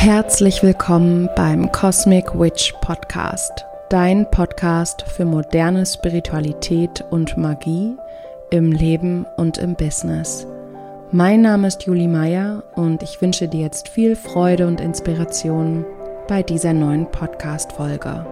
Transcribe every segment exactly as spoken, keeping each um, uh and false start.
Herzlich willkommen beim Cosmic Witch Podcast, dein Podcast für moderne Spiritualität und Magie im Leben und im Business. Mein Name ist Julie Meyer und ich wünsche dir jetzt viel Freude und Inspiration bei dieser neuen Podcast-Folge.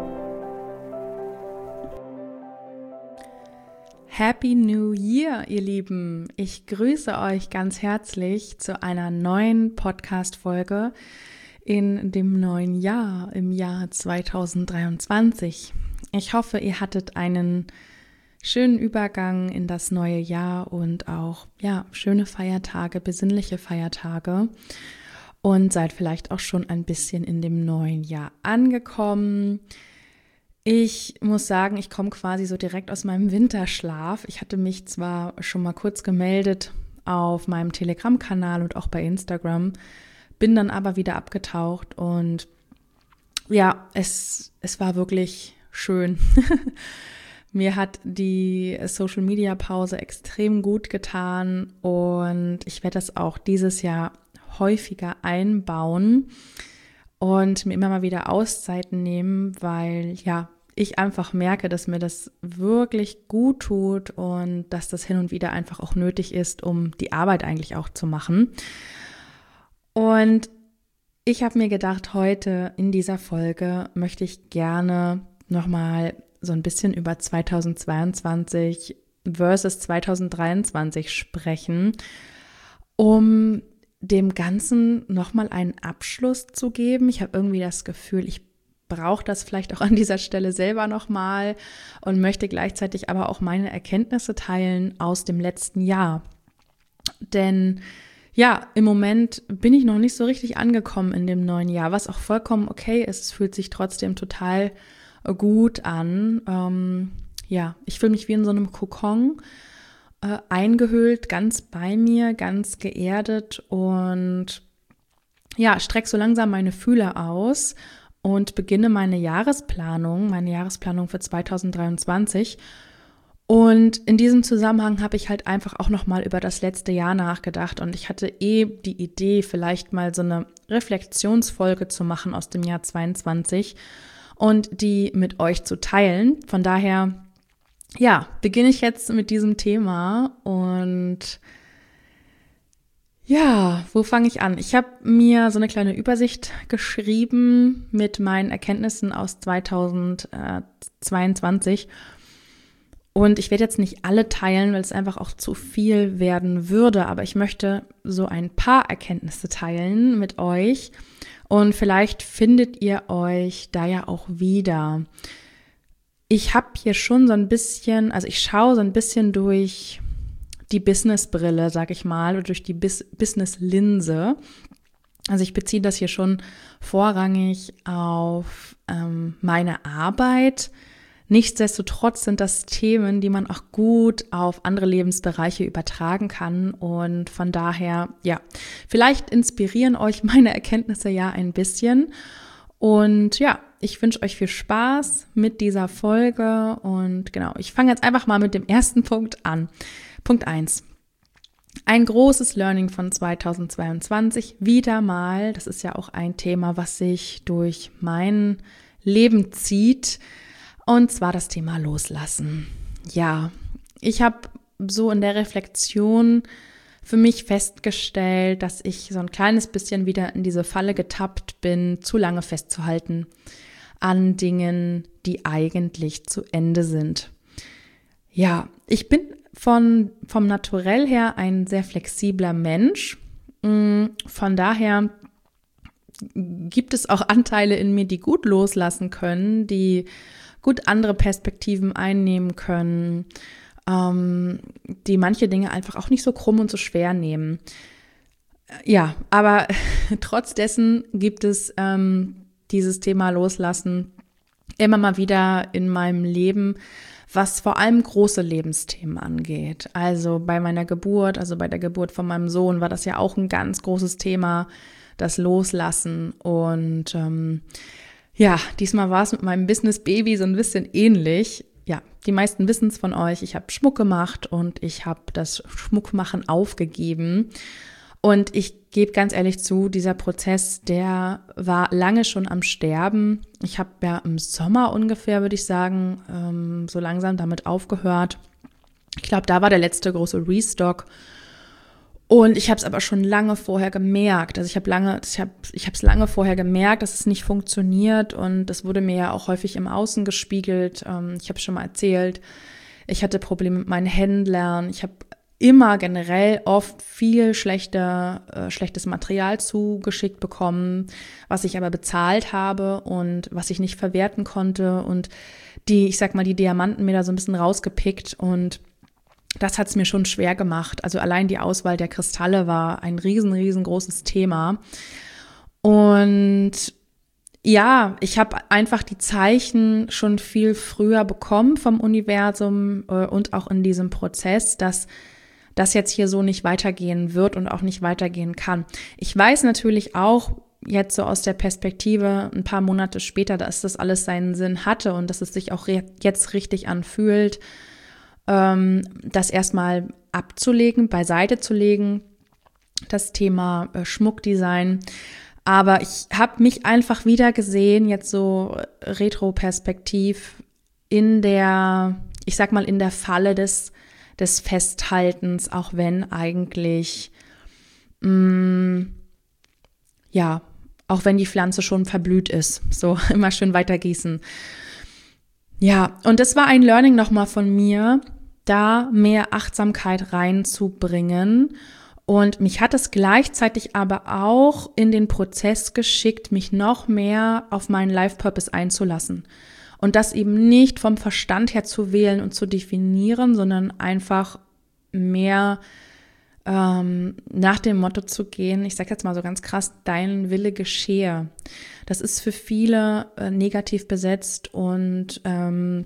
Happy New Year, ihr Lieben! Ich grüße euch ganz herzlich zu einer neuen Podcast-Folge in dem neuen Jahr, im Jahr zweitausenddreiundzwanzig. Ich hoffe, ihr hattet einen schönen Übergang in das neue Jahr und auch ja, schöne Feiertage, besinnliche Feiertage und seid vielleicht auch schon ein bisschen in dem neuen Jahr angekommen. Ich muss sagen, ich komme quasi so direkt aus meinem Winterschlaf. Ich hatte mich zwar schon mal kurz gemeldet auf meinem Telegram-Kanal und auch bei Instagram, bin dann aber wieder abgetaucht und ja, es, es war wirklich schön. Mir hat die Social-Media-Pause extrem gut getan und ich werde das auch dieses Jahr häufiger einbauen und mir immer mal wieder Auszeiten nehmen, weil ja, ich einfach merke, dass mir das wirklich gut tut und dass das hin und wieder einfach auch nötig ist, um die Arbeit eigentlich auch zu machen. Und ich habe mir gedacht, heute in dieser Folge möchte ich gerne nochmal so ein bisschen über zweitausendzweiundzwanzig versus zweitausenddreiundzwanzig sprechen, um dem Ganzen nochmal einen Abschluss zu geben. Ich habe irgendwie das Gefühl, ich brauche das vielleicht auch an dieser Stelle selber nochmal und möchte gleichzeitig aber auch meine Erkenntnisse teilen aus dem letzten Jahr. Denn ja, im Moment bin ich noch nicht so richtig angekommen in dem neuen Jahr, was auch vollkommen okay ist. Es fühlt sich trotzdem total gut an. Ähm, ja, ich fühle mich wie in so einem Kokon äh, eingehüllt, ganz bei mir, ganz geerdet und ja, strecke so langsam meine Fühler aus und beginne meine Jahresplanung, meine Jahresplanung für zweitausenddreiundzwanzig. Und in diesem Zusammenhang habe ich halt einfach auch nochmal über das letzte Jahr nachgedacht und ich hatte eh die Idee, vielleicht mal so eine Reflexionsfolge zu machen aus dem Jahr zweiundzwanzig und die mit euch zu teilen. Von daher, ja, beginne ich jetzt mit diesem Thema und ja, wo fange ich an? Ich habe mir so eine kleine Übersicht geschrieben mit meinen Erkenntnissen aus zweitausendzweiundzwanzig. Und ich werde jetzt nicht alle teilen, weil es einfach auch zu viel werden würde, aber ich möchte so ein paar Erkenntnisse teilen mit euch und vielleicht findet ihr euch da ja auch wieder. Ich habe hier schon so ein bisschen, also ich schaue so ein bisschen durch die Business-Brille, sag ich mal, oder durch die Bis- Business-Linse. Also ich beziehe das hier schon vorrangig auf ähm, meine Arbeit. Nichtsdestotrotz sind das Themen, die man auch gut auf andere Lebensbereiche übertragen kann und von daher, ja, vielleicht inspirieren euch meine Erkenntnisse ja ein bisschen und ja, ich wünsche euch viel Spaß mit dieser Folge und genau, ich fange jetzt einfach mal mit dem ersten Punkt an. Punkt eins. Ein großes Learning von zweitausendzweiundzwanzig, wieder mal, das ist ja auch ein Thema, was sich durch mein Leben zieht, und zwar das Thema Loslassen. Ja, ich habe so in der Reflexion für mich festgestellt, dass ich so ein kleines bisschen wieder in diese Falle getappt bin, zu lange festzuhalten an Dingen, die eigentlich zu Ende sind. Ja, ich bin von, vom Naturell her ein sehr flexibler Mensch. Von daher gibt es auch Anteile in mir, die gut loslassen können, die gut andere Perspektiven einnehmen können, ähm, die manche Dinge einfach auch nicht so krumm und so schwer nehmen. Ja, aber trotz dessen gibt es ähm, dieses Thema Loslassen immer mal wieder in meinem Leben, was vor allem große Lebensthemen angeht. Also bei meiner Geburt, also bei der Geburt von meinem Sohn war das ja auch ein ganz großes Thema, das Loslassen und ähm, ja, diesmal war es mit meinem Business-Baby so ein bisschen ähnlich. Ja, die meisten wissen es von euch. Ich habe Schmuck gemacht und ich habe das Schmuckmachen aufgegeben. Und ich gebe ganz ehrlich zu, dieser Prozess, der war lange schon am Sterben. Ich habe ja im Sommer ungefähr, würde ich sagen, ähm, so langsam damit aufgehört. Ich glaube, da war der letzte große Restock. Und ich habe es aber schon lange vorher gemerkt. Also ich habe lange, ich habe, ich habe es lange vorher gemerkt, dass es nicht funktioniert. Und das wurde mir ja auch häufig im Außen gespiegelt. Ähm, ich habe schon mal erzählt, ich hatte Probleme mit meinen Händlern. Ich habe immer generell oft viel schlechte, äh, schlechtes Material zugeschickt bekommen, was ich aber bezahlt habe und was ich nicht verwerten konnte. Und die, ich sag mal, die Diamanten mir da so ein bisschen rausgepickt. Und das hat es mir schon schwer gemacht. Also allein die Auswahl der Kristalle war ein riesen, riesengroßes Thema. Und ja, ich habe einfach die Zeichen schon viel früher bekommen vom Universum äh, und auch in diesem Prozess, dass das jetzt hier so nicht weitergehen wird und auch nicht weitergehen kann. Ich weiß natürlich auch jetzt so aus der Perspektive ein paar Monate später, dass das alles seinen Sinn hatte und dass es sich auch re- jetzt richtig anfühlt, ähm, das erstmal abzulegen, beiseite zu legen, das Thema äh, Schmuckdesign. Aber ich habe mich einfach wieder gesehen, jetzt so retroperspektiv, in der, ich sag mal, in der Falle des, des Festhaltens, auch wenn eigentlich, mh, ja, auch wenn die Pflanze schon verblüht ist. So, immer schön weiter gießen. Ja, und das war ein Learning nochmal von mir, da mehr Achtsamkeit reinzubringen. Und mich hat es gleichzeitig aber auch in den Prozess geschickt, mich noch mehr auf meinen Life-Purpose einzulassen. Und das eben nicht vom Verstand her zu wählen und zu definieren, sondern einfach mehr ähm, nach dem Motto zu gehen, ich sage jetzt mal so ganz krass, dein Wille geschehe. Das ist für viele äh, negativ besetzt und ähm,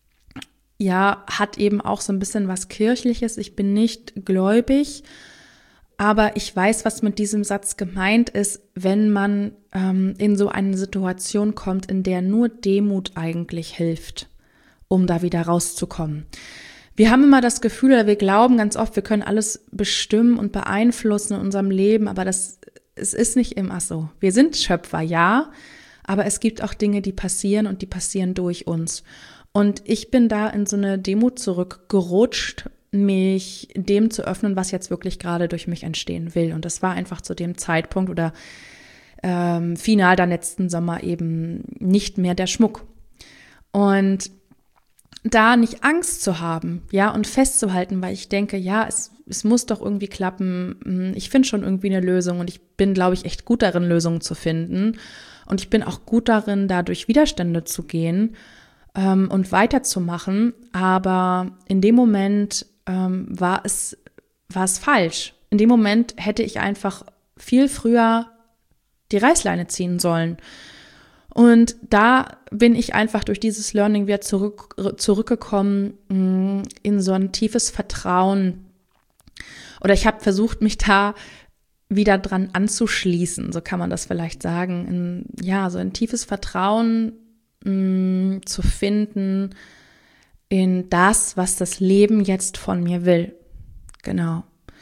ja, hat eben auch so ein bisschen was Kirchliches. Ich bin nicht gläubig, aber ich weiß, was mit diesem Satz gemeint ist, wenn man ähm, in so eine Situation kommt, in der nur Demut eigentlich hilft, um da wieder rauszukommen. Wir haben immer das Gefühl, oder wir glauben ganz oft, wir können alles bestimmen und beeinflussen in unserem Leben, aber das, es ist nicht immer so. Wir sind Schöpfer, ja, aber es gibt auch Dinge, die passieren und die passieren durch uns. Und ich bin da in so eine Demut zurückgerutscht, mich dem zu öffnen, was jetzt wirklich gerade durch mich entstehen will. Und das war einfach zu dem Zeitpunkt oder ähm, final dann letzten Sommer eben nicht mehr der Schmuck. Und da nicht Angst zu haben, ja, und festzuhalten, weil ich denke, ja, es, es muss doch irgendwie klappen. Ich finde schon irgendwie eine Lösung und ich bin, glaube ich, echt gut darin, Lösungen zu finden. Und ich bin auch gut darin, da durch Widerstände zu gehen ähm, und weiterzumachen. Aber in dem Moment ähm, war es, war es falsch. In dem Moment hätte ich einfach viel früher die Reißleine ziehen sollen. Und da bin ich einfach durch dieses Learning wieder zurück, zurückgekommen in so ein tiefes Vertrauen. Oder ich habe versucht, mich da wieder dran anzuschließen, so kann man das vielleicht sagen. In, ja, so ein tiefes Vertrauen mh, zu finden in das, was das Leben jetzt von mir will. Genau.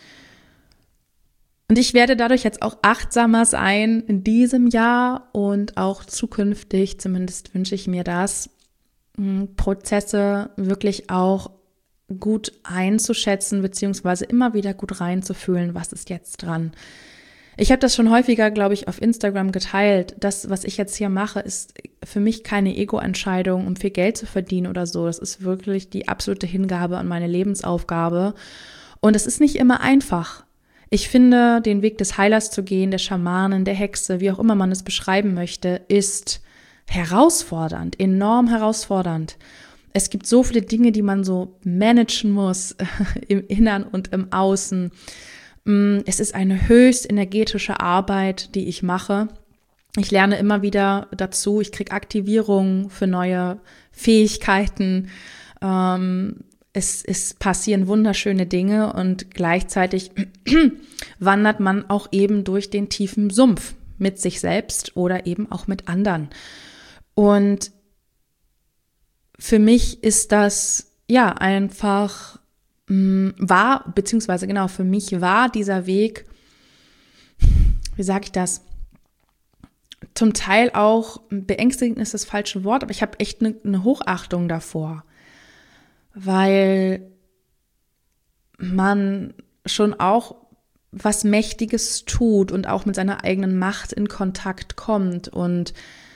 Und ich werde dadurch jetzt auch achtsamer sein in diesem Jahr und auch zukünftig, zumindest wünsche ich mir das, Prozesse wirklich auch gut einzuschätzen, beziehungsweise immer wieder gut reinzufühlen, was ist jetzt dran. Ich habe das schon häufiger, glaube ich, auf Instagram geteilt. Das, was ich jetzt hier mache, ist für mich keine Ego-Entscheidung, um viel Geld zu verdienen oder so. Das ist wirklich die absolute Hingabe an meine Lebensaufgabe. Und es ist nicht immer einfach. Ich finde, den Weg des Heilers zu gehen, der Schamanin, der Hexe, wie auch immer man es beschreiben möchte, ist herausfordernd, enorm herausfordernd. Es gibt so viele Dinge, die man so managen muss, im Innern und im Außen. Es ist eine höchst energetische Arbeit, die ich mache. Ich lerne immer wieder dazu, ich kriege Aktivierung für neue Fähigkeiten. Ähm, Es, es passieren wunderschöne Dinge und gleichzeitig wandert man auch eben durch den tiefen Sumpf mit sich selbst oder eben auch mit anderen. Und für mich ist das ja einfach mh, war, beziehungsweise genau, für mich war dieser Weg wie sage ich das, zum Teil auch, beängstigend ist das falsche Wort, aber ich habe echt eine, eine Hochachtung davor, weil man schon auch was Mächtiges tut und auch mit seiner eigenen Macht in Kontakt kommt und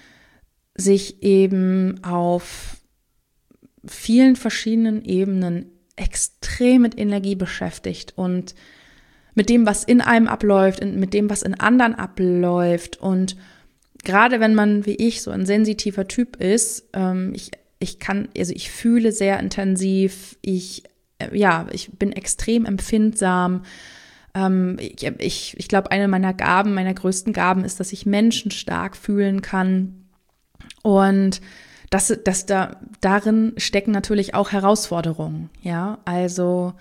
sich eben auf vielen verschiedenen Ebenen extrem mit Energie beschäftigt und mit dem, was in einem abläuft und mit dem, was in anderen abläuft. Und gerade wenn man, wie ich, so ein sensitiver Typ ist, ähm, ich, ich kann, also ich fühle sehr intensiv, ich, äh, ja, ich bin extrem empfindsam. Ähm, ich ich, ich glaube, eine meiner Gaben, meiner größten Gaben ist, dass ich Menschen stark fühlen kann. Und das, das da, darin stecken natürlich auch Herausforderungen, ja, also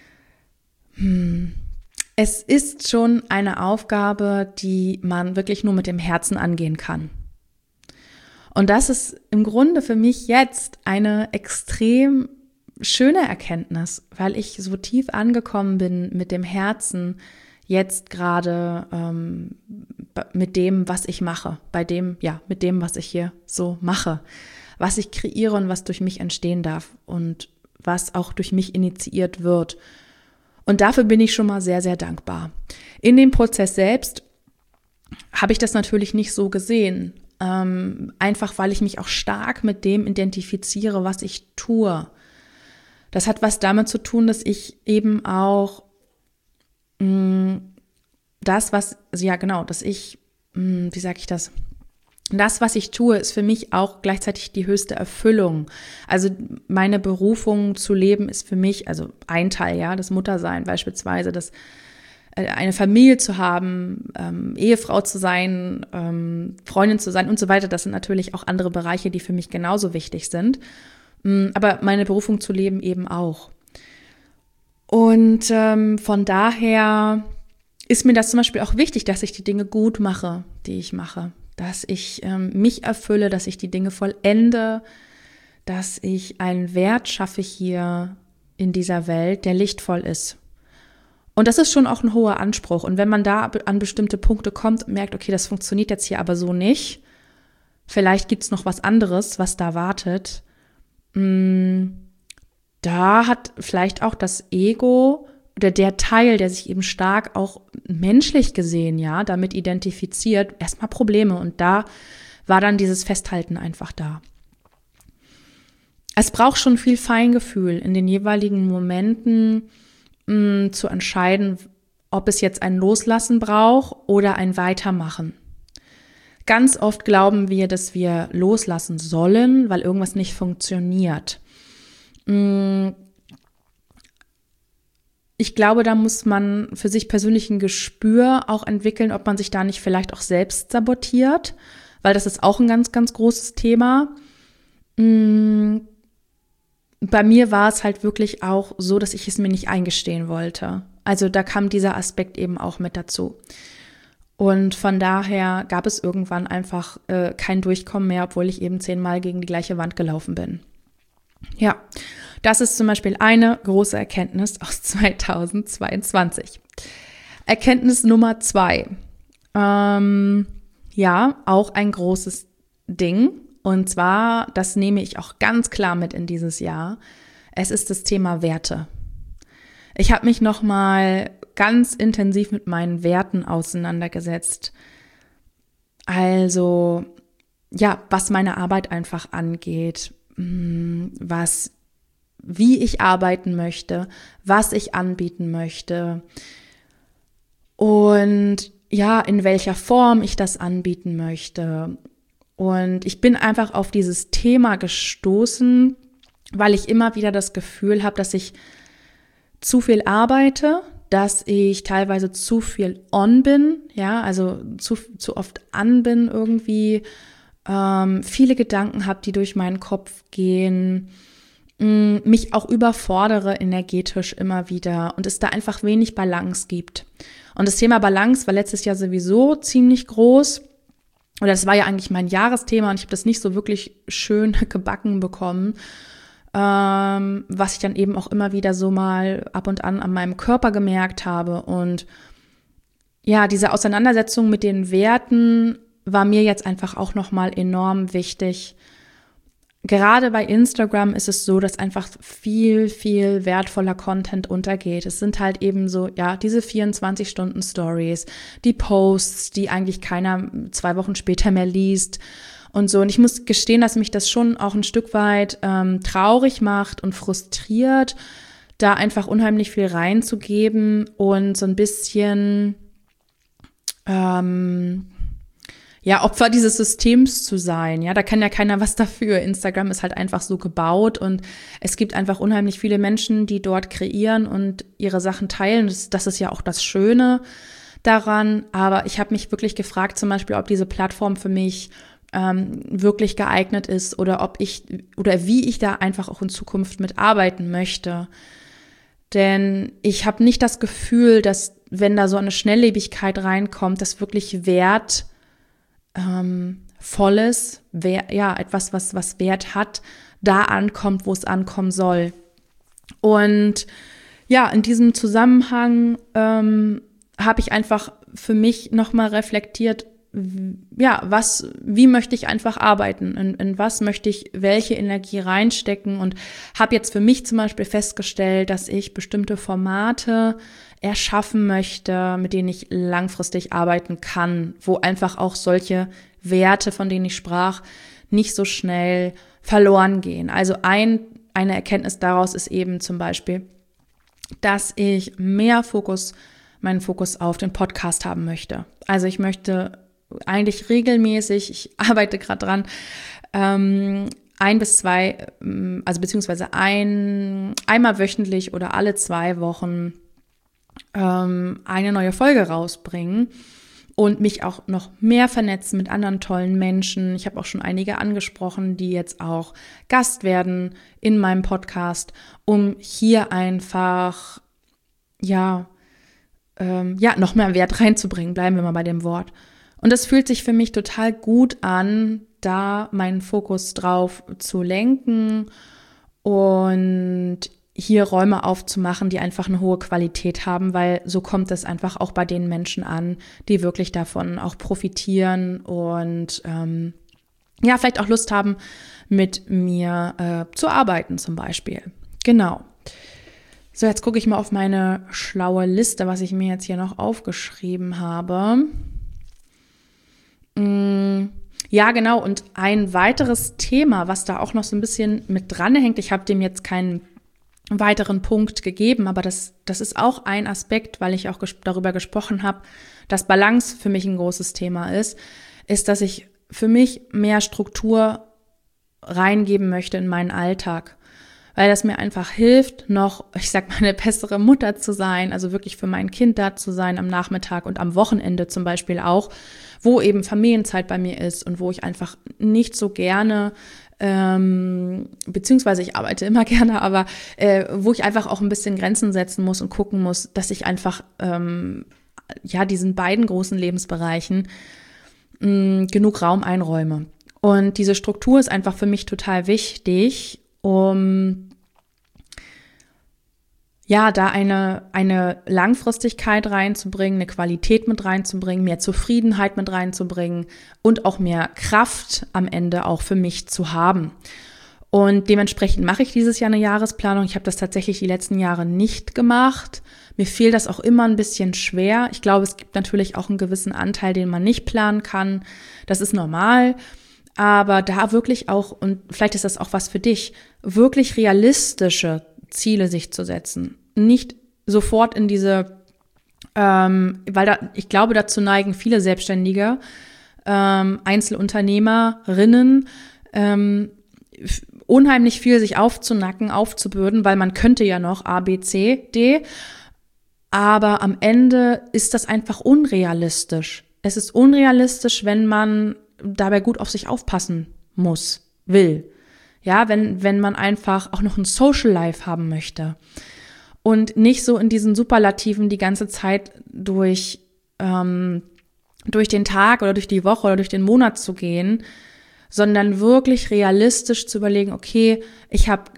hm, es ist schon eine Aufgabe, die man wirklich nur mit dem Herzen angehen kann. Und das ist im Grunde für mich jetzt eine extrem schöne Erkenntnis, weil ich so tief angekommen bin mit dem Herzen jetzt gerade ähm, mit dem, was ich mache, bei dem, ja, mit dem, was ich hier so mache, was ich kreiere und was durch mich entstehen darf und was auch durch mich initiiert wird. Und dafür bin ich schon mal sehr, sehr dankbar. In dem Prozess selbst habe ich das natürlich nicht so gesehen, ähm, einfach weil ich mich auch stark mit dem identifiziere, was ich tue. Das hat was damit zu tun, dass ich eben auch mh, das, was, ja genau, dass ich, mh, wie sage ich das, das, was ich tue, ist für mich auch gleichzeitig die höchste Erfüllung. Also meine Berufung zu leben ist für mich, also ein Teil, ja, das Muttersein beispielsweise, das eine Familie zu haben, ähm, Ehefrau zu sein, ähm, Freundin zu sein und so weiter. Das sind natürlich auch andere Bereiche, die für mich genauso wichtig sind. Aber meine Berufung zu leben eben auch. Und ähm, von daher ist mir das zum Beispiel auch wichtig, dass ich die Dinge gut mache, die ich mache. Dass ich ähm, mich erfülle, dass ich die Dinge vollende, dass ich einen Wert schaffe hier in dieser Welt, der lichtvoll ist. Und das ist schon auch ein hoher Anspruch. Und wenn man da an bestimmte Punkte kommt und merkt, okay, das funktioniert jetzt hier aber so nicht, vielleicht gibt es noch was anderes, was da wartet, mh, da hat vielleicht auch das Ego oder der Teil, der sich eben stark auch menschlich gesehen, ja, damit identifiziert, erstmal Probleme. Und da war dann dieses Festhalten einfach da. Es braucht schon viel Feingefühl in den jeweiligen Momenten, mh, zu entscheiden, ob es jetzt ein Loslassen braucht oder ein Weitermachen. Ganz oft glauben wir, dass wir loslassen sollen, weil irgendwas nicht funktioniert. Mh, Ich glaube, da muss man für sich persönlich ein Gespür auch entwickeln, ob man sich da nicht vielleicht auch selbst sabotiert, weil das ist auch ein ganz, ganz großes Thema. Bei mir war es halt wirklich auch so, dass ich es mir nicht eingestehen wollte. Also da kam dieser Aspekt eben auch mit dazu. Und von daher gab es irgendwann einfach äh, kein Durchkommen mehr, obwohl ich eben zehnmal gegen die gleiche Wand gelaufen bin. Ja, das ist zum Beispiel eine große Erkenntnis aus zweitausendzweiundzwanzig. Erkenntnis Nummer zwei. Ähm, ja, auch ein großes Ding. Und zwar, das nehme ich auch ganz klar mit in dieses Jahr. Es ist das Thema Werte. Ich habe mich nochmal ganz intensiv mit meinen Werten auseinandergesetzt. Also, ja, was meine Arbeit einfach angeht, was, wie ich arbeiten möchte, was ich anbieten möchte und ja, in welcher Form ich das anbieten möchte. Und ich bin einfach auf dieses Thema gestoßen, weil ich immer wieder das Gefühl habe, dass ich zu viel arbeite, dass ich teilweise zu viel on bin, ja, also zu, zu oft an bin irgendwie, ähm, viele Gedanken habe, die durch meinen Kopf gehen, mh, mich auch überfordere energetisch immer wieder und es da einfach wenig Balance gibt. Und das Thema Balance war letztes Jahr sowieso ziemlich groß. Oder das war ja eigentlich mein Jahresthema und ich habe das nicht so wirklich schön gebacken bekommen, ähm, was ich dann eben auch immer wieder so mal ab und an an meinem Körper gemerkt habe. Und ja, diese Auseinandersetzung mit den Werten war mir jetzt einfach auch nochmal enorm wichtig. Gerade bei Instagram ist es so, dass einfach viel, viel wertvoller Content untergeht. Es sind halt eben so, ja, diese vierundzwanzig Stunden Stories, die Posts, die eigentlich keiner zwei Wochen später mehr liest und so. Und ich muss gestehen, dass mich das schon auch ein Stück weit ähm, traurig macht und frustriert, da einfach unheimlich viel reinzugeben und so ein bisschen ähm, ja, Opfer dieses Systems zu sein. Ja, da kann ja keiner was dafür. Instagram ist halt einfach so gebaut und es gibt einfach unheimlich viele Menschen, die dort kreieren und ihre Sachen teilen. Das, das ist ja auch das Schöne daran. Aber ich habe mich wirklich gefragt, zum Beispiel, ob diese Plattform für mich ähm, wirklich geeignet ist oder ob ich oder wie ich da einfach auch in Zukunft mitarbeiten möchte. Denn ich habe nicht das Gefühl, dass, wenn da so eine Schnelllebigkeit reinkommt, das wirklich Wert Ähm, volles, wer, ja, etwas, was, was Wert hat, da ankommt, wo es ankommen soll. Und ja, in diesem Zusammenhang ähm, habe ich einfach für mich nochmal reflektiert, ja, was, wie möchte ich einfach arbeiten, in, in was möchte ich welche Energie reinstecken und habe jetzt für mich zum Beispiel festgestellt, dass ich bestimmte Formate erschaffen möchte, mit denen ich langfristig arbeiten kann, wo einfach auch solche Werte, von denen ich sprach, nicht so schnell verloren gehen. Also ein, eine Erkenntnis daraus ist eben zum Beispiel, dass ich mehr Fokus, meinen Fokus auf den Podcast haben möchte. Also ich möchte eigentlich regelmäßig, ich arbeite gerade dran, ähm, ein bis zwei, also beziehungsweise ein, einmal wöchentlich oder alle zwei Wochen ähm, eine neue Folge rausbringen und mich auch noch mehr vernetzen mit anderen tollen Menschen. Ich habe auch schon einige angesprochen, die jetzt auch Gast werden in meinem Podcast, um hier einfach, ja, ähm, ja, noch mehr Wert reinzubringen. Bleiben wir mal bei dem Wort. Und das fühlt sich für mich total gut an, da meinen Fokus drauf zu lenken und hier Räume aufzumachen, die einfach eine hohe Qualität haben, weil so kommt es einfach auch bei den Menschen an, die wirklich davon auch profitieren und ähm, ja, vielleicht auch Lust haben, mit mir äh, zu arbeiten zum Beispiel. Genau. So, jetzt gucke ich mal auf meine schlaue Liste, was ich mir jetzt hier noch aufgeschrieben habe. Ja, genau. Und ein weiteres Thema, was da auch noch so ein bisschen mit dranhängt, ich habe dem jetzt keinen weiteren Punkt gegeben, aber das, das ist auch ein Aspekt, weil ich auch ges- darüber gesprochen habe, dass Balance für mich ein großes Thema ist, ist, dass ich für mich mehr Struktur reingeben möchte in meinen Alltag, weil das mir einfach hilft, noch, ich sag mal, eine bessere Mutter zu sein, also wirklich für mein Kind da zu sein am Nachmittag und am Wochenende zum Beispiel auch, wo eben Familienzeit bei mir ist und wo ich einfach nicht so gerne, ähm, beziehungsweise ich arbeite immer gerne, aber äh, wo ich einfach auch ein bisschen Grenzen setzen muss und gucken muss, dass ich einfach ähm, ja diesen beiden großen Lebensbereichen mh, genug Raum einräume. Und diese Struktur ist einfach für mich total wichtig, um ja, da eine, eine Langfristigkeit reinzubringen, eine Qualität mit reinzubringen, mehr Zufriedenheit mit reinzubringen und auch mehr Kraft am Ende auch für mich zu haben. Und dementsprechend mache ich dieses Jahr eine Jahresplanung. Ich habe das tatsächlich die letzten Jahre nicht gemacht. Mir fiel das auch immer ein bisschen schwer. Ich glaube, es gibt natürlich auch einen gewissen Anteil, den man nicht planen kann. Das ist normal. Aber da wirklich auch, und vielleicht ist das auch was für dich, wirklich realistische Ziele sich zu setzen. Nicht sofort in diese, ähm, weil da, ich glaube, dazu neigen viele Selbstständige, ähm, Einzelunternehmerinnen, ähm, f- unheimlich viel sich aufzunacken, aufzubürden, weil man könnte ja noch A, B, C, D, aber am Ende ist das einfach unrealistisch. Es ist unrealistisch, wenn man dabei gut auf sich aufpassen muss, will. Ja, wenn, wenn man einfach auch noch ein Social Life haben möchte und nicht so in diesen Superlativen die ganze Zeit durch, ähm, durch den Tag oder durch die Woche oder durch den Monat zu gehen, sondern wirklich realistisch zu überlegen, okay, ich habe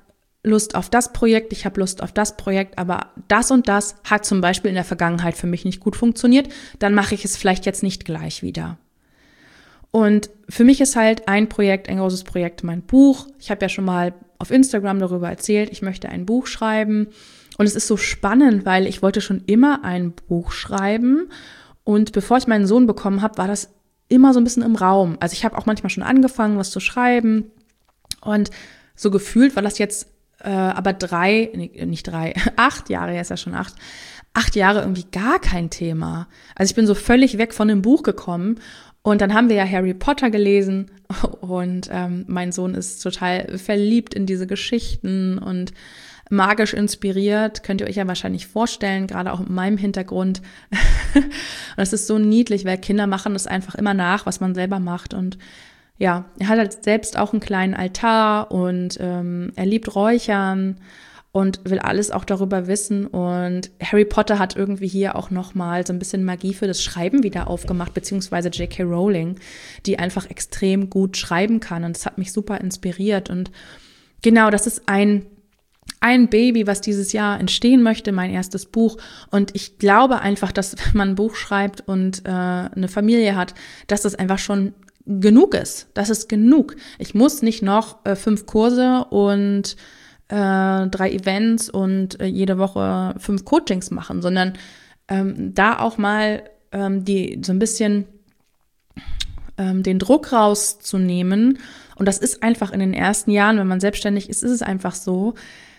Lust auf das Projekt, ich habe Lust auf das Projekt, aber das und das hat zum Beispiel in der Vergangenheit für mich nicht gut funktioniert, dann mache ich es vielleicht jetzt nicht gleich wieder. Und für mich ist halt ein Projekt, ein großes Projekt, mein Buch. Ich habe ja schon mal auf Instagram darüber erzählt, ich möchte ein Buch schreiben. Und es ist so spannend, weil ich wollte schon immer ein Buch schreiben. Und bevor ich meinen Sohn bekommen habe, war das immer so ein bisschen im Raum. Also ich habe auch manchmal schon angefangen, was zu schreiben. Und so gefühlt war das jetzt äh, aber drei, nee, nicht drei, acht Jahre, er ist ja schon acht, acht Jahre irgendwie gar kein Thema. Also ich bin so völlig weg von dem Buch gekommen. Und dann haben wir ja Harry Potter gelesen und ähm, mein Sohn ist total verliebt in diese Geschichten und magisch inspiriert, könnt ihr euch ja wahrscheinlich vorstellen, gerade auch mit meinem Hintergrund. Und das ist so niedlich, weil Kinder machen das einfach immer nach, was man selber macht. Und ja, er hat halt selbst auch einen kleinen Altar und ähm, er liebt Räuchern und will alles auch darüber wissen. Und Harry Potter hat irgendwie hier auch nochmal so ein bisschen Magie für das Schreiben wieder aufgemacht, beziehungsweise J K Rowling, die einfach extrem gut schreiben kann. Und das hat mich super inspiriert. Und genau, das ist ein, ein Baby, was dieses Jahr entstehen möchte, mein erstes Buch. Und ich glaube einfach, dass wenn man ein Buch schreibt und äh, eine Familie hat, dass das einfach schon genug ist. Das ist genug. Ich muss nicht noch äh, fünf Kurse und Äh, drei Events und äh, jede Woche fünf Coachings machen, sondern ähm, da auch mal ähm, die so ein bisschen ähm, den Druck rauszunehmen. Und das ist einfach in den ersten Jahren, wenn man selbstständig ist, ist es einfach so.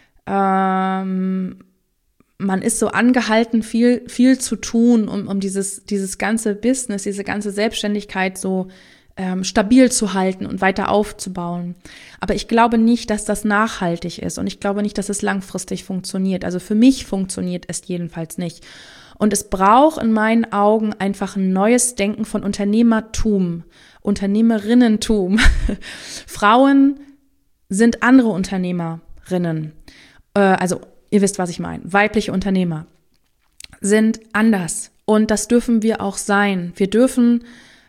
Ähm, man ist so angehalten, viel, viel zu tun, um, um dieses, dieses ganze Business, diese ganze Selbstständigkeit so Ähm, stabil zu halten und weiter aufzubauen. Aber ich glaube nicht, dass das nachhaltig ist und ich glaube nicht, dass es langfristig funktioniert. Also für mich funktioniert es jedenfalls nicht. Und es braucht in meinen Augen einfach ein neues Denken von Unternehmertum, Unternehmerinnentum. Frauen sind andere Unternehmerinnen. Äh, also ihr wisst, was ich meine. Weibliche Unternehmer sind anders und das dürfen wir auch sein. Wir dürfen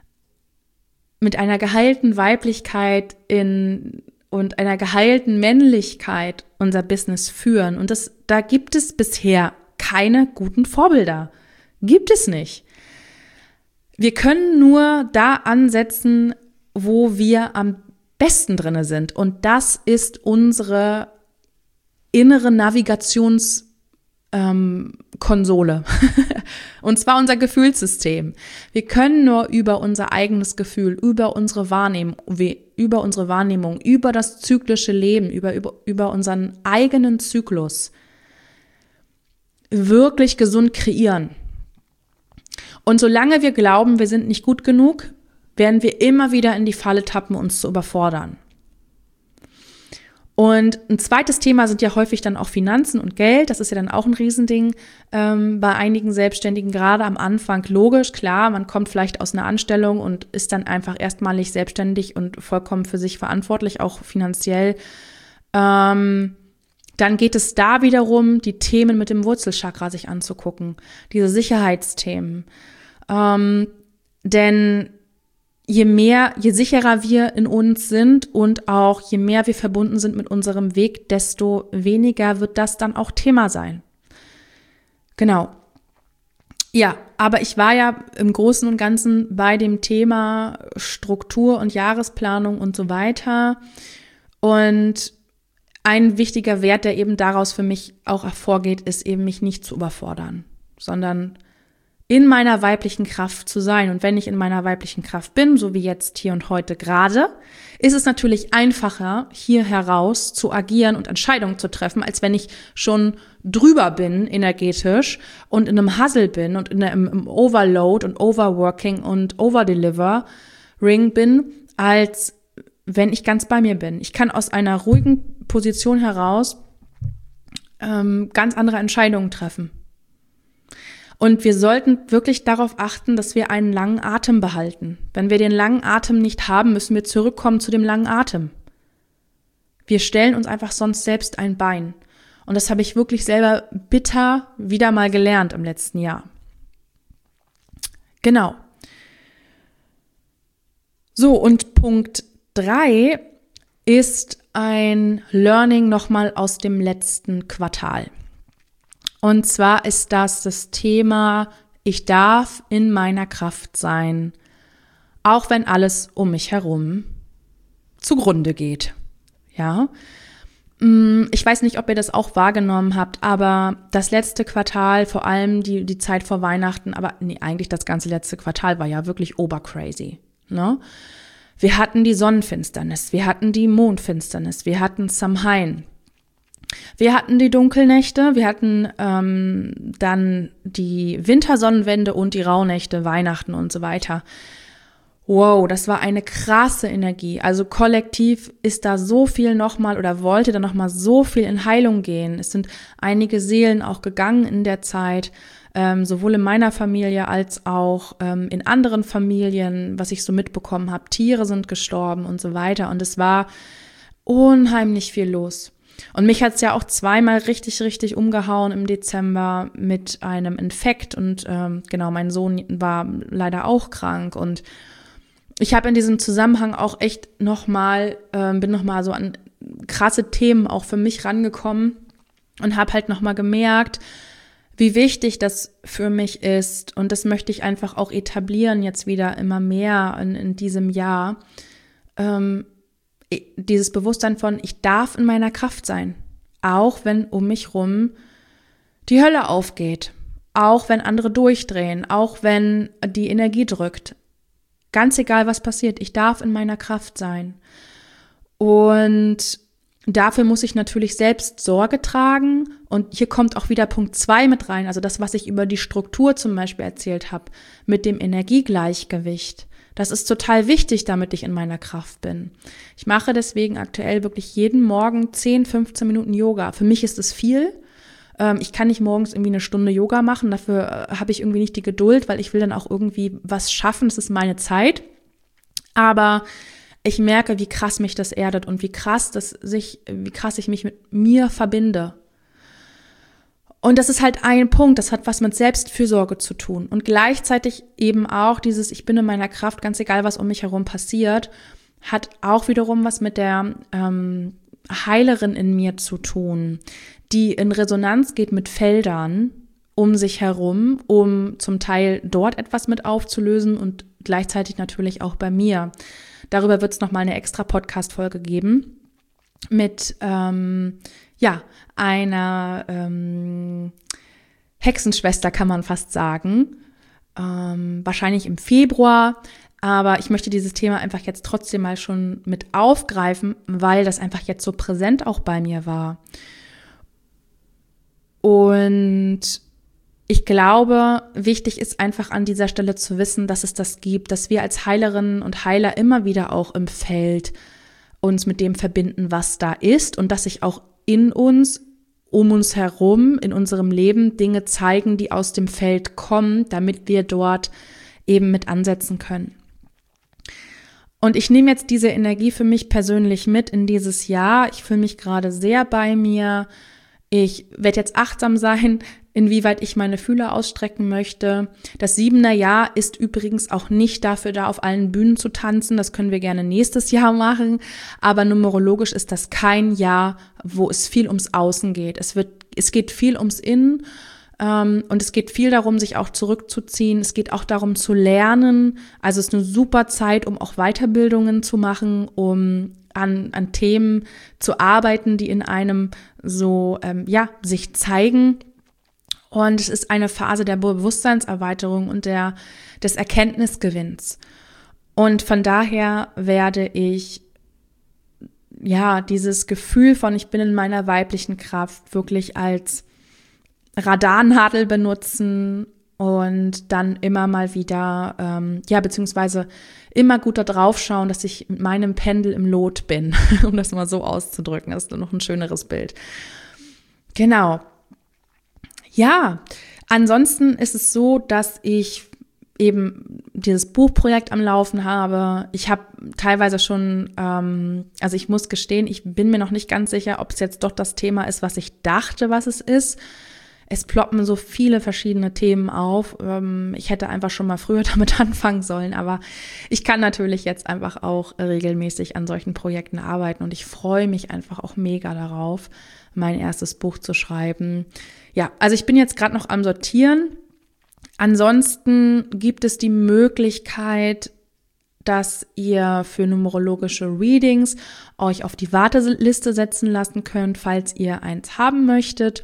mit einer geheilten Weiblichkeit in, und einer geheilten Männlichkeit unser Business führen. Und das, da gibt es bisher keine guten Vorbilder. Gibt es nicht. Wir können nur da ansetzen, wo wir am besten drinne sind. Und das ist unsere innere Navigations- Ähm, Konsole. Und zwar unser Gefühlssystem. Wir können nur über unser eigenes Gefühl, über unsere Wahrnehmung, über unsere Wahrnehmung, über das zyklische Leben, über, über, über unseren eigenen Zyklus wirklich gesund kreieren. Und solange wir glauben, wir sind nicht gut genug, werden wir immer wieder in die Falle tappen, uns zu überfordern. Und ein zweites Thema sind ja häufig dann auch Finanzen und Geld. Das ist ja dann auch ein Riesending ähm, bei einigen Selbstständigen, gerade am Anfang. Logisch, klar, man kommt vielleicht aus einer Anstellung und ist dann einfach erstmalig selbstständig und vollkommen für sich verantwortlich, auch finanziell. Ähm, dann geht es da wiederum, die Themen mit dem Wurzelchakra sich anzugucken, diese Sicherheitsthemen. Ähm, denn Je mehr, je sicherer wir in uns sind und auch je mehr wir verbunden sind mit unserem Weg, desto weniger wird das dann auch Thema sein. Genau. Ja, aber ich war ja im Großen und Ganzen bei dem Thema Struktur und Jahresplanung und so weiter. Und ein wichtiger Wert, der eben daraus für mich auch hervorgeht, ist eben mich nicht zu überfordern, sondern in meiner weiblichen Kraft zu sein. Und wenn ich in meiner weiblichen Kraft bin, so wie jetzt hier und heute gerade, ist es natürlich einfacher, hier heraus zu agieren und Entscheidungen zu treffen, als wenn ich schon drüber bin energetisch und in einem Hustle bin und in einem im Overload und Overworking und Overdeliver-Ring bin, als wenn ich ganz bei mir bin. Ich kann aus einer ruhigen Position heraus ähm, ganz andere Entscheidungen treffen. Und wir sollten wirklich darauf achten, dass wir einen langen Atem behalten. Wenn wir den langen Atem nicht haben, müssen wir zurückkommen zu dem langen Atem. Wir stellen uns einfach sonst selbst ein Bein. Und das habe ich wirklich selber bitter wieder mal gelernt im letzten Jahr. Genau. So, und Punkt drei ist ein Learning nochmal aus dem letzten Quartal. Und zwar ist das das Thema, ich darf in meiner Kraft sein, auch wenn alles um mich herum zugrunde geht. Ja, ich weiß nicht, ob ihr das auch wahrgenommen habt, aber das letzte Quartal, vor allem die, die Zeit vor Weihnachten, aber nee, eigentlich das ganze letzte Quartal war ja wirklich obercrazy, ne? Wir hatten die Sonnenfinsternis, wir hatten die Mondfinsternis, wir hatten Samhain, wir hatten die Dunkelnächte, wir hatten ähm, dann die Wintersonnenwende und die Rauhnächte, Weihnachten und so weiter. Wow, das war eine krasse Energie. Also kollektiv ist da so viel nochmal oder wollte da nochmal so viel in Heilung gehen. Es sind einige Seelen auch gegangen in der Zeit, ähm, sowohl in meiner Familie als auch ähm, in anderen Familien, was ich so mitbekommen habe. Tiere sind gestorben und so weiter. Und es war unheimlich viel los. Und mich hat es ja auch zweimal richtig, richtig umgehauen im Dezember mit einem Infekt. Und ähm, genau, mein Sohn war leider auch krank. Und ich habe in diesem Zusammenhang auch echt nochmal, äh, bin nochmal so an krasse Themen auch für mich rangekommen und habe halt nochmal gemerkt, wie wichtig das für mich ist. Und das möchte ich einfach auch etablieren jetzt wieder immer mehr in, in diesem Jahr. Ähm, dieses Bewusstsein von, ich darf in meiner Kraft sein, auch wenn um mich rum die Hölle aufgeht, auch wenn andere durchdrehen, auch wenn die Energie drückt. Ganz egal, was passiert, ich darf in meiner Kraft sein. Und dafür muss ich natürlich selbst Sorge tragen. Und hier kommt auch wieder Punkt zwei mit rein, also das, was ich über die Struktur zum Beispiel erzählt habe, mit dem Energiegleichgewicht. Das ist total wichtig, damit ich in meiner Kraft bin. Ich mache deswegen aktuell wirklich jeden Morgen zehn, fünfzehn Minuten Yoga. Für mich ist es viel. Ich kann nicht morgens irgendwie eine Stunde Yoga machen, dafür habe ich irgendwie nicht die Geduld, weil ich will dann auch irgendwie was schaffen, das ist meine Zeit. Aber ich merke, wie krass mich das erdet und wie krass das sich, wie krass ich mich mit mir verbinde. Und das ist halt ein Punkt, das hat was mit Selbstfürsorge zu tun. Und gleichzeitig eben auch dieses, ich bin in meiner Kraft, ganz egal, was um mich herum passiert, hat auch wiederum was mit der ähm, Heilerin in mir zu tun, die in Resonanz geht mit Feldern um sich herum, um zum Teil dort etwas mit aufzulösen und gleichzeitig natürlich auch bei mir. Darüber wird es nochmal eine extra Podcast-Folge geben mit ähm, ja, einer ähm, Hexenschwester, kann man fast sagen. Ähm, wahrscheinlich im Februar. Aber ich möchte dieses Thema einfach jetzt trotzdem mal schon mit aufgreifen, weil das einfach jetzt so präsent auch bei mir war. Und ich glaube, wichtig ist einfach an dieser Stelle zu wissen, dass es das gibt, dass wir als Heilerinnen und Heiler immer wieder auch im Feld uns mit dem verbinden, was da ist und dass sich auch in uns, um uns herum, in unserem Leben Dinge zeigen, die aus dem Feld kommen, damit wir dort eben mit ansetzen können. Und ich nehme jetzt diese Energie für mich persönlich mit in dieses Jahr. Ich fühle mich gerade sehr bei mir. Ich werde jetzt achtsam sein, inwieweit ich meine Fühler ausstrecken möchte. Das siebener Jahr ist übrigens auch nicht dafür da, auf allen Bühnen zu tanzen. Das können wir gerne nächstes Jahr machen. Aber numerologisch ist das kein Jahr, wo es viel ums Außen geht. Es wird, es geht viel ums Innen. Ähm, und es geht viel darum, sich auch zurückzuziehen. Es geht auch darum zu lernen. Also es ist eine super Zeit, um auch Weiterbildungen zu machen, um an, an Themen zu arbeiten, die in einem so ähm, ja sich zeigen. Und es ist eine Phase der Bewusstseinserweiterung und der des Erkenntnisgewinns. Und von daher werde ich ja dieses Gefühl von ich bin in meiner weiblichen Kraft wirklich als Radarnadel benutzen und dann immer mal wieder, ähm, ja, beziehungsweise immer gut da drauf schauen, dass ich mit meinem Pendel im Lot bin, um das mal so auszudrücken. Das ist noch ein schöneres Bild. Genau. Ja, ansonsten ist es so, dass ich eben dieses Buchprojekt am Laufen habe. Ich habe teilweise schon, ähm, also ich muss gestehen, ich bin mir noch nicht ganz sicher, ob es jetzt doch das Thema ist, was ich dachte, was es ist. es ploppen so viele verschiedene Themen auf. Ich hätte einfach schon mal früher damit anfangen sollen, aber ich kann natürlich jetzt einfach auch regelmäßig an solchen Projekten arbeiten und ich freue mich einfach auch mega darauf, mein erstes Buch zu schreiben. Ja, also ich bin jetzt gerade noch am Sortieren. Ansonsten gibt es die Möglichkeit, dass ihr für numerologische Readings euch auf die Warteliste setzen lassen könnt, falls ihr eins haben möchtet.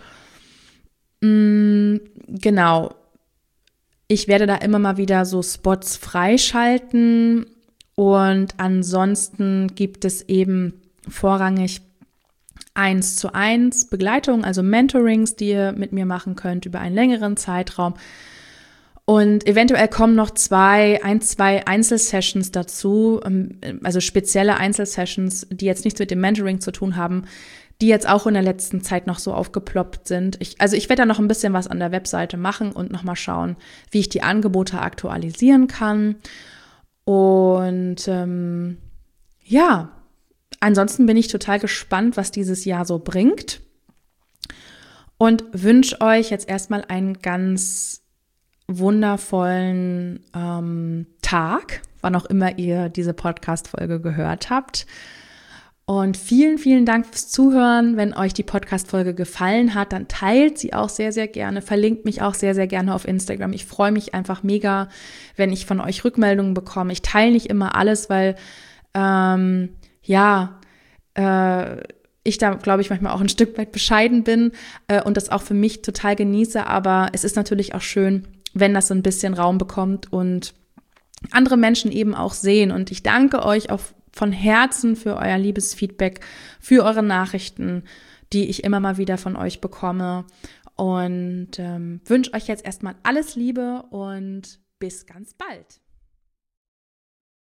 Genau. Ich werde da immer mal wieder so Spots freischalten und ansonsten gibt es eben vorrangig eins zu eins Begleitung, also Mentorings, die ihr mit mir machen könnt über einen längeren Zeitraum. Und eventuell kommen noch zwei, ein, zwei Einzelsessions dazu, also spezielle Einzelsessions, die jetzt nichts mit dem Mentoring zu tun haben, die jetzt auch in der letzten Zeit noch so aufgeploppt sind. Ich, also ich werde da noch ein bisschen was an der Webseite machen und nochmal schauen, wie ich die Angebote aktualisieren kann. Und ähm, ja, ansonsten bin ich total gespannt, was dieses Jahr so bringt. Und wünsche euch jetzt erstmal einen ganz wundervollen ähm, Tag, wann auch immer ihr diese Podcast-Folge gehört habt. Und vielen, vielen Dank fürs Zuhören. Wenn euch die Podcast-Folge gefallen hat, dann teilt sie auch sehr, sehr gerne. Verlinkt mich auch sehr, sehr gerne auf Instagram. Ich freue mich einfach mega, wenn ich von euch Rückmeldungen bekomme. Ich teile nicht immer alles, weil, ähm, ja, äh, ich da, glaube ich, manchmal auch ein Stück weit bescheiden bin äh, und das auch für mich total genieße. Aber es ist natürlich auch schön, wenn das so ein bisschen Raum bekommt und andere Menschen eben auch sehen. Und ich danke euch auch von Herzen für euer liebes Feedback, für eure Nachrichten, die ich immer mal wieder von euch bekomme. Und ähm, wünsche euch jetzt erstmal alles Liebe und bis ganz bald.